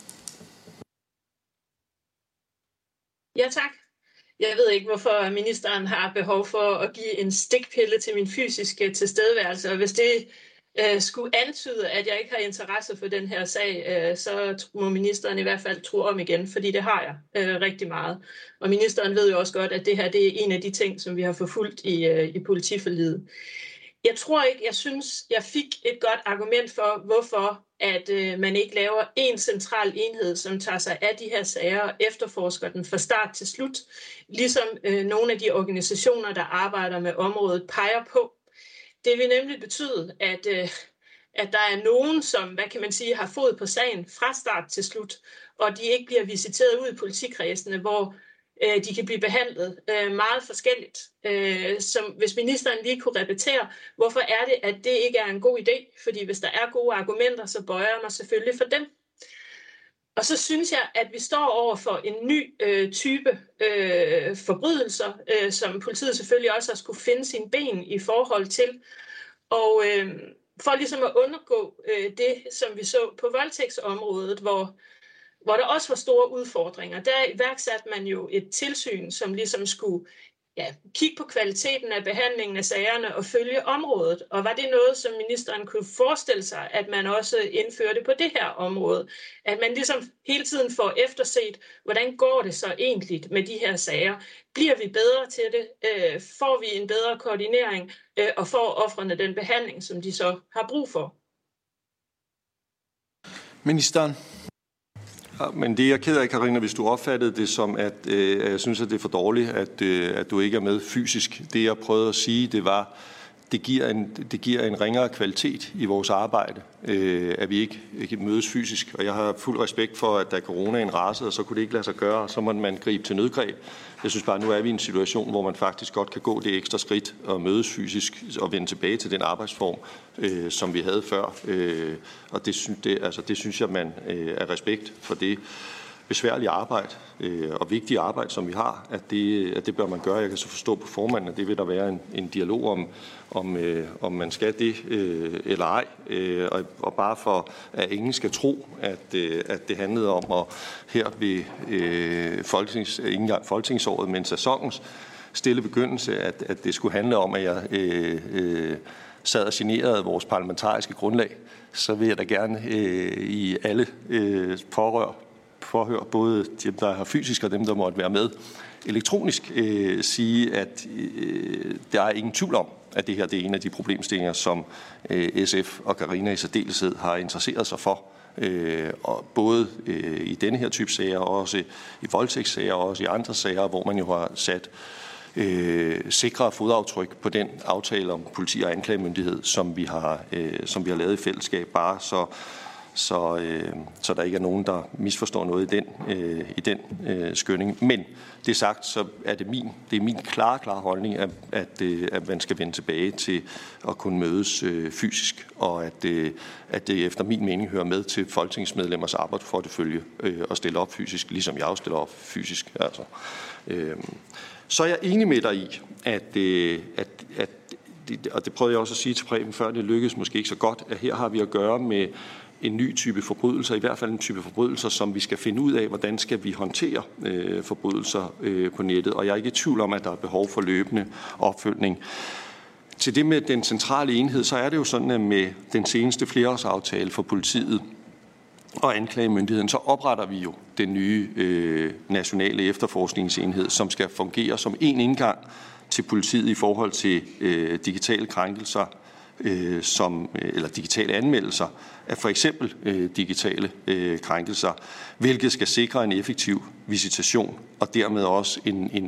Ja, tak. Jeg ved ikke, hvorfor ministeren har behov for at give en stikpille til min fysiske tilstedeværelse, og hvis det skulle antyde, at jeg ikke har interesse for den her sag, så må ministeren i hvert fald tro om igen, fordi det har jeg rigtig meget. Og ministeren ved jo også godt, at det her det er en af de ting, som vi har forfulgt i politiforliget. Jeg synes, jeg fik et godt argument for, hvorfor at man ikke laver en central enhed, som tager sig af de her sager og efterforsker den fra start til slut, ligesom nogle af de organisationer, der arbejder med området, peger på. Det vil nemlig betyde, at der er nogen, som, hvad kan man sige, har fod på sagen fra start til slut, og de ikke bliver visiteret ud i politikredsene, hvor de kan blive behandlet meget forskelligt. Som hvis ministeren lige kunne repetere, hvorfor er det, at det ikke er en god idé? Fordi hvis der er gode argumenter, så bøjer jeg mig selvfølgelig for dem. Og så synes jeg, at vi står over for en ny type forbrydelser, som politiet selvfølgelig også har skulle finde sine ben i forhold til. Og for ligesom at undgå det, som vi så på voldtægtsområdet, hvor der også var store udfordringer, der iværksatte man jo et tilsyn, som ligesom skulle kigge på kvaliteten af behandlingen af sagerne og følge området. Og var det noget, som ministeren kunne forestille sig, at man også indførte på det her område? At man ligesom hele tiden får efterset, hvordan går det så egentlig med de her sager? Bliver vi bedre til det? Får vi en bedre koordinering? Og får ofrene den behandling, som de så har brug for? Ministeren. Ja, men det er jeg ked af, Karina, hvis du opfattede det som, at jeg synes, at det er for dårligt, at du ikke er med fysisk. Det, jeg prøvede at sige, det var, det giver en ringere kvalitet i vores arbejde, at vi ikke mødes fysisk. Og jeg har fuld respekt for, at da coronaen rasede, så kunne det ikke lade sig gøre, og så må man gribe til nødgreb. Jeg synes bare, nu er vi i en situation, hvor man faktisk godt kan gå det ekstra skridt og mødes fysisk og vende tilbage til den arbejdsform, som vi havde før. Og det synes jeg, man er respekt for det besværlige arbejde og vigtige arbejde, som vi har, at det bør man gøre. Jeg kan så forstå på formanden, at det vil der være en dialog om man skal det eller ej. Og bare for, at ingen skal tro, at det handlede om at her ved ikke engang folketingsåret, men sæsonens stille begyndelse, at det skulle handle om, at jeg sad og generede vores parlamentariske grundlag, så vil jeg da gerne i alle forhør, både dem, der har fysisk og dem, der måtte være med elektronisk, sige, at der er ingen tvivl om, at det her det er en af de problemstillinger, som SF og Karina i særdeleshed har interesseret sig for. Og både i denne her type sager, og også i voldtægtssager, og også i andre sager, hvor man jo har sat sikre fodaftryk på den aftale om politi- og anklagemyndighed, som vi har lavet i fællesskab, bare så der ikke er nogen, der misforstår noget i den skynding. Men det sagt, så er det min klare holdning, at man skal vende tilbage til at kunne mødes fysisk, og at det efter min mening hører med til folketingsmedlemmers arbejde for at følge og stille op fysisk, ligesom jeg også stiller op fysisk. Altså. Så er jeg enig med dig i, at og det prøvede jeg også at sige til Preben før, det lykkedes måske ikke så godt, at her har vi at gøre med en ny type forbrydelser, i hvert fald en type forbrydelser, som vi skal finde ud af, hvordan skal vi håndtere forbrydelser på nettet. Og jeg er ikke i tvivl om, at der er behov for løbende opfølgning. Til det med den centrale enhed, så er det jo sådan, at med den seneste flerårsaftale for politiet og anklagemyndigheden, så opretter vi jo den nye nationale efterforskningsenhed, som skal fungere som en indgang til politiet i forhold til digitale krænkelser, eller digitale anmeldelser af for eksempel digitale krænkelser, hvilket skal sikre en effektiv visitation og dermed også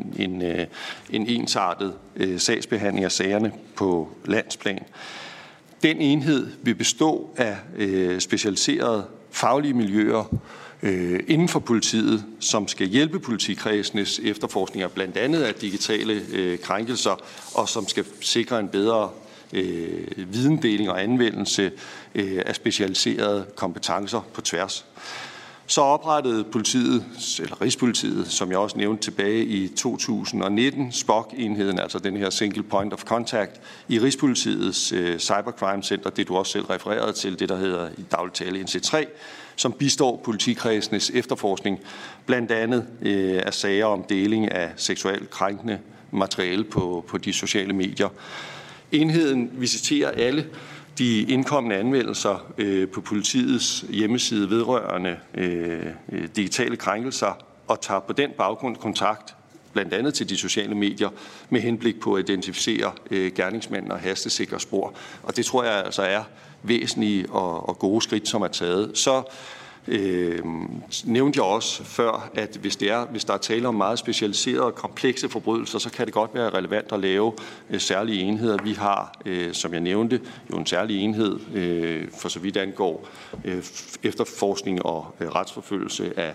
en ensartet sagsbehandling af sagerne på landsplan. Den enhed vil bestå af specialiserede faglige miljøer inden for politiet, som skal hjælpe politikredsenes efterforskninger blandt andet af digitale krænkelser, og som skal sikre en bedre videndeling og anvendelse af specialiserede kompetencer på tværs. Så oprettede Rigspolitiet, som jeg også nævnte tilbage i 2019, SPOC-enheden, altså den her Single Point of Contact, i Rigspolitiets Cybercrime Center, det du også selv refererede til, det der hedder i daglig tale NC3, som bistår politikredsenes efterforskning, blandt andet af sager om deling af seksuelt krænkende materiale på de sociale medier. Enheden visiterer alle de indkommende anmeldelser på politiets hjemmeside vedrørende digitale krænkelser og tager på den baggrund kontakt blandt andet til de sociale medier med henblik på at identificere gerningsmænd og hastesikre spor. Og det tror jeg altså er væsentlige og gode skridt, som er taget. Så nævnte jeg også før, at hvis der er tale om meget specialiserede og komplekse forbrydelser, så kan det godt være relevant at lave særlige enheder. Vi har, som jeg nævnte, jo en særlig enhed for så vidt angår efterforskning og retsforfølgelse af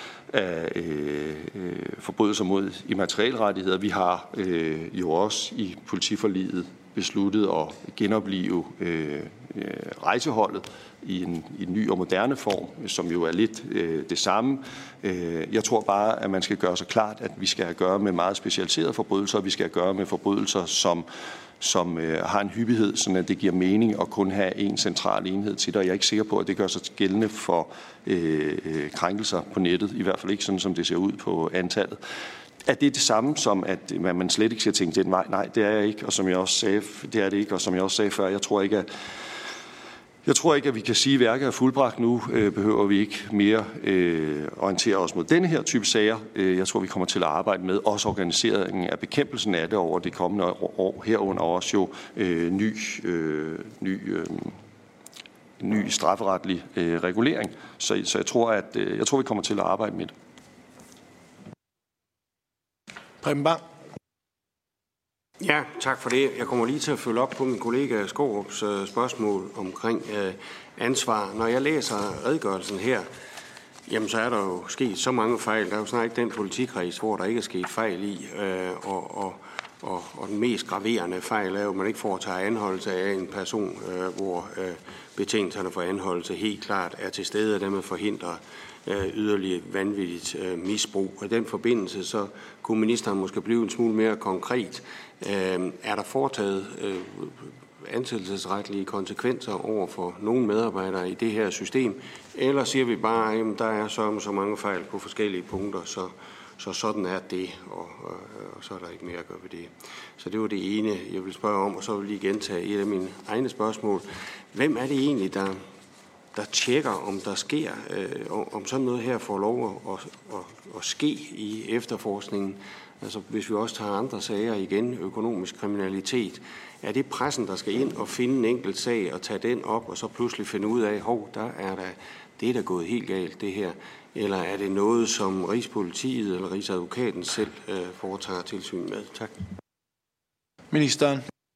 forbrydelser mod immaterielrettigheder. Vi har jo også i politiforliget besluttet at genoplive rejseholdet i en ny og moderne form, som jo er lidt det samme. Jeg tror bare, at man skal gøre sig klart, at vi skal have at gøre med meget specialiserede forbrydelser, og vi skal have at gøre med forbrydelser, som har en hyppighed, sådan at det giver mening at kun have en central enhed til det, og jeg er ikke sikker på, at det gør sig gældende for krænkelser på nettet, i hvert fald ikke sådan, som det ser ud på antallet. Er det det samme som, at man slet ikke skal tænke den vej? Nej, det er jeg ikke, og som jeg også sagde, det er det ikke, og som jeg også sagde før, jeg tror ikke, at vi kan sige, at værket er fuldbragt nu. Behøver vi ikke mere orientere os mod denne her type sager. Jeg tror, vi kommer til at arbejde med også organiseringen af bekæmpelsen af det over det kommende år. Herunder også jo ny strafferetlig regulering. Så jeg tror, vi kommer til at arbejde med det. Preben Bang. Ja, tak for det. Jeg kommer lige til at følge op på min kollega Skaarups spørgsmål omkring ansvar. Når jeg læser redegørelsen her, jamen så er der jo sket så mange fejl. Der er jo snart ikke den politikreds, hvor der ikke er sket fejl i. Og den mest graverende fejl er jo, at man ikke foretager anholdelse af en person, hvor betingelserne for anholdelse helt klart er til stede, og dermed forhindrer yderligere vanvittigt misbrug. Og i den forbindelse så kunne ministeren måske blive en smule mere konkret. Er der foretaget ansættelsesretlige konsekvenser over for nogle medarbejdere i det her system, eller siger vi bare, at der er så mange fejl på forskellige punkter, så sådan er det, og så er der ikke mere at gøre ved det. Så det var det ene, jeg vil spørge om, og så vil jeg lige gentage et af mine egne spørgsmål. Hvem er det egentlig, der tjekker, om der sker, om sådan noget her får lov at ske i efterforskningen? Altså hvis vi også tager andre sager igen, økonomisk kriminalitet, er det pressen, der skal ind og finde en enkelt sag og tage den op, og så pludselig finde ud af, det er da gået helt galt det her, eller er det noget, som Rigspolitiet eller Rigsadvokaten selv foretager tilsyn med? Tak. Ministeren.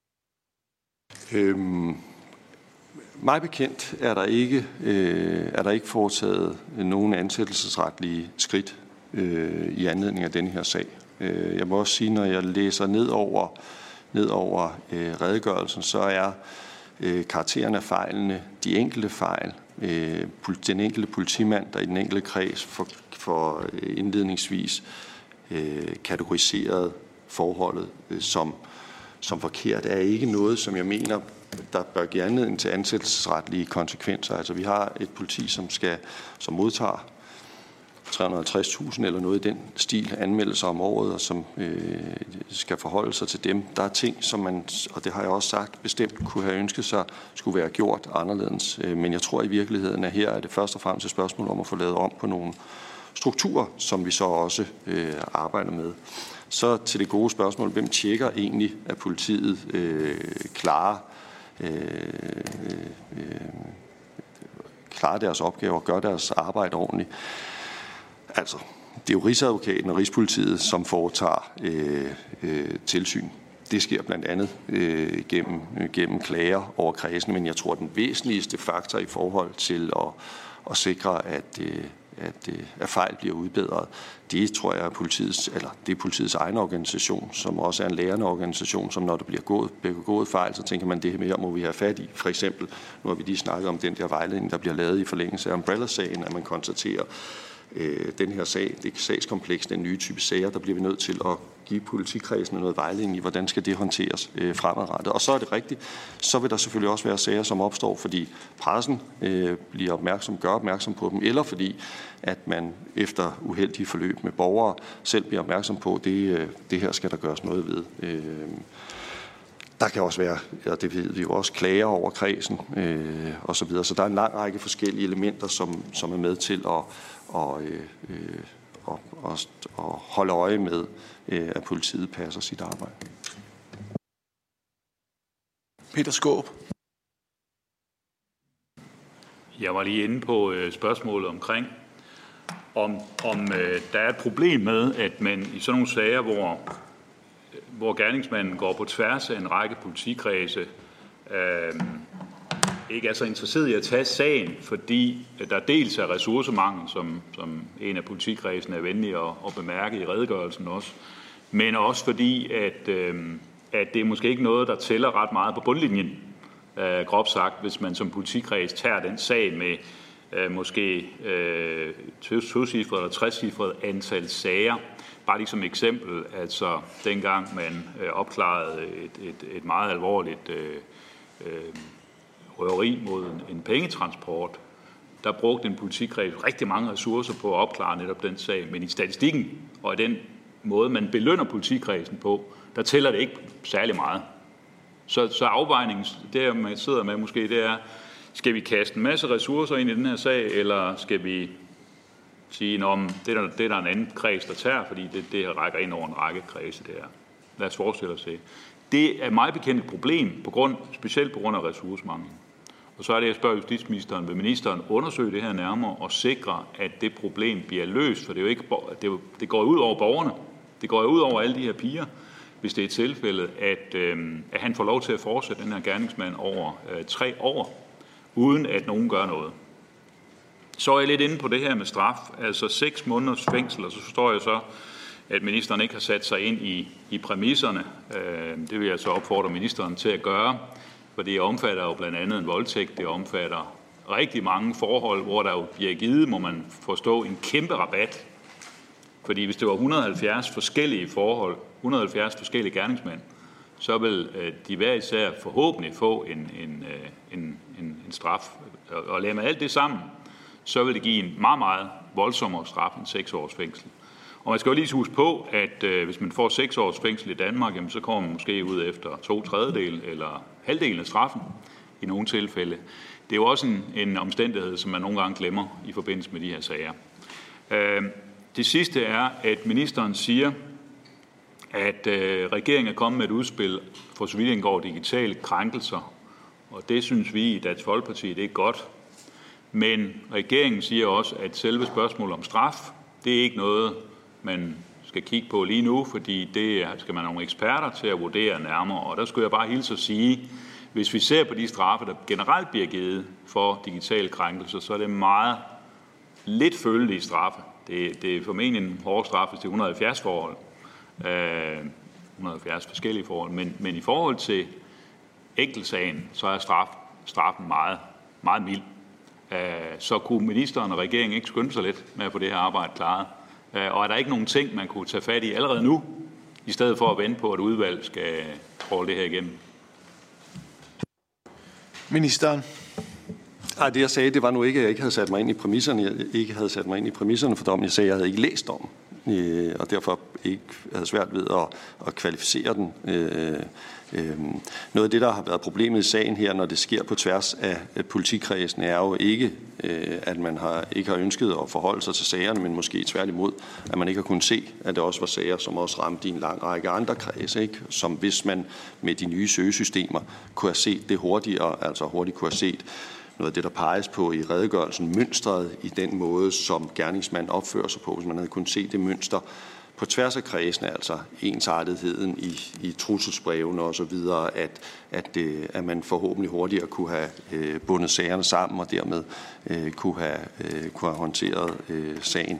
Mig bekendt er der ikke foretaget nogen ansættelsesretlige skridt i anledning af denne her sag. Jeg må også sige, når jeg læser ned over redegørelsen, så er karakteren af fejlene, de enkelte fejl, den enkelte politimand, der i den enkelte kreds for indledningsvis kategoriseret forholdet som forkert, er ikke noget, som jeg mener, der bør give anledning til ansættelsesretlige konsekvenser. Altså vi har et politi, som modtager 350.000 eller noget i den stil anmeldelser om året, og som skal forholde sig til dem. Der er ting, som man, og det har jeg også sagt, bestemt kunne have ønsket sig, skulle være gjort anderledes. Men jeg tror i virkeligheden, at her er det først og fremmest et spørgsmål om at få lavet om på nogle strukturer, som vi så også arbejder med. Så til det gode spørgsmål, hvem tjekker egentlig, at politiet klarer deres opgaver og gør deres arbejde ordentligt. Altså, det er jo Rigsadvokaten og Rigspolitiet, som foretager tilsyn. Det sker blandt andet gennem klager over kredsene, men jeg tror, den væsentligste faktor i forhold til at sikre, at fejl bliver udbedret, det tror jeg er politiets egen organisation, som også er en lærende organisation, som når der bliver begået fejl, så tænker man, det her må vi have fat i. For eksempel, nu har vi lige snakket om den der vejledning, der bliver lavet i forlængelse af Umbrella-sagen, at man konstaterer, den her sag, det sagskompleks, den nye type sager, der bliver vi nødt til at give politikredsene noget vejledning i, hvordan skal det håndteres fremadrettet. Og så er det rigtigt, så vil der selvfølgelig også være sager, som opstår, fordi pressen gør opmærksom på dem, eller fordi, at man efter uheldige forløb med borgere selv bliver opmærksom på, det her skal der gøres noget ved. Der kan også være, og det ved vi jo også, klager over kredsen osv. Så der er en lang række forskellige elementer, som er med til at holde øje med, at politiet passer sit arbejde. Peter Skaarup. Jeg var lige inde på spørgsmålet omkring, om der er et problem med, at man i sådan nogle sager, hvor gerningsmanden går på tværs af en række politikredse, ikke er så interesseret i at tage sagen, fordi der dels er ressourcemangel, som en af politikredsene er venlig at bemærke i redegørelsen også, men også fordi, at det er måske ikke noget, der tæller ret meget på bundlinjen, groft sagt, hvis man som politikreds tager den sag med måske 2-cifret eller 3-cifret antal sager. Bare lige som eksempel, altså dengang man opklarede et meget alvorligt røveri mod en pengetransport, der brugte en politikreds rigtig mange ressourcer på at opklare netop den sag. Men i statistikken og i den måde, man belønner politikredsen på, der tæller det ikke særlig meget. Så afvejningen, det man sidder med måske, det er, skal vi kaste en masse ressourcer ind i den her sag, eller skal vi sige, at det er der en anden kreds, der tager, fordi det rækker ind over en række kredse der. Lad os forestille os det. Det er meget bekendt et problem, specielt på grund af ressourcemangel. Og så er det, jeg spørger justitsministeren, vil ministeren undersøge det her nærmere og sikre, at det problem bliver løst? For det går ud over borgerne. Det går ud over alle de her piger, hvis det er tilfældet, at han får lov til at fortsætte den her gerningsmand over 3 år, uden at nogen gør noget. Så er jeg lidt inde på det her med straf, altså 6 måneders fængsel, og så forstår jeg så, at ministeren ikke har sat sig ind i præmisserne. Det vil jeg så opfordre ministeren til at gøre, for det omfatter jo blandt andet en voldtægt, det omfatter rigtig mange forhold, hvor der jo bliver givet, må man forstå, en kæmpe rabat. Fordi hvis det var 170 forskellige forhold, 170 forskellige gerningsmænd, så vil de hver især forhåbentlig få en straf. Og lad med alt det sammen, så vil det give en meget, meget voldsommere straf end 6 års fængsel. Og man skal jo lige huske på, at hvis man får 6 års fængsel i Danmark, jamen, så kommer man måske ud efter 2/3 eller halvdelen af straffen i nogle tilfælde. Det er jo også en omstændighed, som man nogle gange glemmer i forbindelse med de her sager. Det sidste er, at ministeren siger, at regeringen er kommet med et udspil for så vidt angår digitale krænkelser. Og det synes vi i Dansk Folkeparti, det er godt. Men regeringen siger også, at selve spørgsmålet om straf, det er ikke noget, man skal kigge på lige nu, fordi det skal man have nogle eksperter til at vurdere nærmere. Og der skulle jeg bare hilse at sige, hvis vi ser på de straffe, der generelt bliver givet for digitale krænkelser, så er det meget lidt følelige straffe. Det er formentlig en hård straf, hvis det er 170 forhold. 170 forskellige forhold. Men i forhold til enkeltsagen, så er straffen meget, meget mild. Så kunne ministeren og regeringen ikke skynde sig lidt med at få det her arbejde klaret? Og er der ikke nogen ting, man kunne tage fat i allerede nu, i stedet for at vente på, at udvalg skal tråle det her igennem? Ministeren. Nej, det jeg sagde, det var nu ikke, at jeg ikke havde sat mig ind i præmisserne. Jeg ikke havde sat mig ind i præmisserne for dommen. Jeg sagde, at jeg havde ikke læst dommen, og derfor ikke havde svært ved at kvalificere den. Noget af det, der har været problemet i sagen her, når det sker på tværs af politikredsen, er jo ikke, at man ikke har ønsket at forholde sig til sagerne, men måske tværtimod, at man ikke har kunnet se, at det også var sager, som også ramte i en lang række andre kredse, ikke? Som hvis man med de nye søgesystemer kunne have set det hurtigere, altså hurtigt kunne have set noget af det, der peges på i redegørelsen, mønstret i den måde, som gerningsmand opfører sig på, hvis man havde kunnet se det mønster på tværs af kredsene, altså ensartetheden i trusselsbrevene og så videre, at man forhåbentlig hurtigere kunne have bundet sagerne sammen og dermed kunne have håndteret sagen.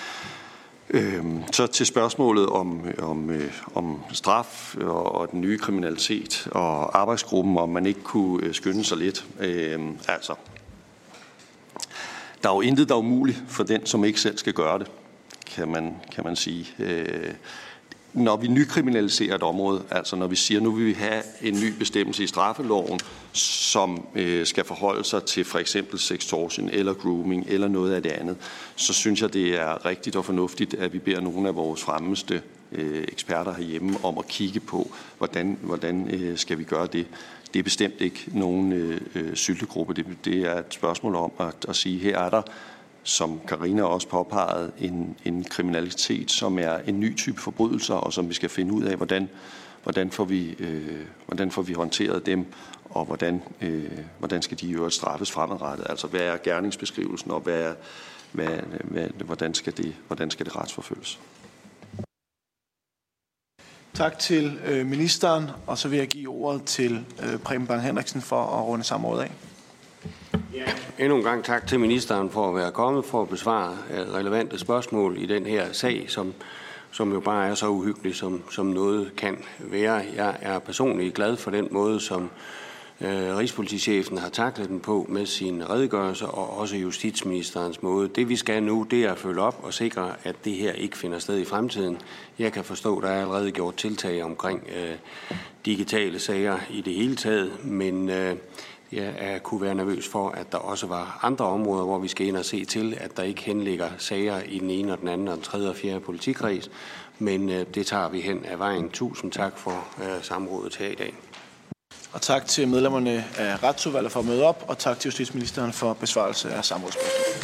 Så til spørgsmålet om straf og den nye kriminalitet og arbejdsgruppen, om man ikke kunne skynde sig lidt. Altså, der er jo intet, der er umuligt for den, som ikke selv skal gøre det, kan man sige. Når vi nykriminaliserer et område, altså når vi siger, nu vil vi have en ny bestemmelse i straffeloven, som skal forholde sig til for eksempel sextortion eller grooming eller noget af det andet, så synes jeg, det er rigtigt og fornuftigt, at vi beder nogle af vores fremmeste eksperter herhjemme om at kigge på, hvordan skal vi gøre det. Det er bestemt ikke nogen syltegruppe. Det er et spørgsmål om at sige, her er der, som Karina også påpegede, en kriminalitet, som er en ny type forbrydelser, og som vi skal finde ud af, hvordan får vi håndteret dem, og hvordan skal de i øvrigt straffes fremadrettet. Altså, hvad er gerningsbeskrivelsen, og hvordan skal det retsforfølges? Tak til ministeren, og så vil jeg give ordet til Preben Bang Henriksen for at runde samrådet af. Ja. Endnu en gang tak til ministeren for at være kommet for at besvare relevante spørgsmål i den her sag, som jo bare er så uhyggelig, som noget kan være. Jeg er personligt glad for den måde, som Rigspolitichefen har taklet den på med sin redegørelse, og også justitsministerens måde. Det vi skal nu, det er at følge op og sikre, at det her ikke finder sted i fremtiden. Jeg kan forstå, at der er allerede gjort tiltag omkring digitale sager i det hele taget, men jeg kunne være nervøs for, at der også var andre områder, hvor vi skal ind og se til, at der ikke henligger sager i den ene og den anden og den tredje og fjerde politikreds. Men det tager vi hen ad vejen. Tusind tak for samrådet her i dag. Og tak til medlemmerne af Retsudvalget for at møde op, og tak til justitsministeren for besvarelse af samrådsspørgsmål.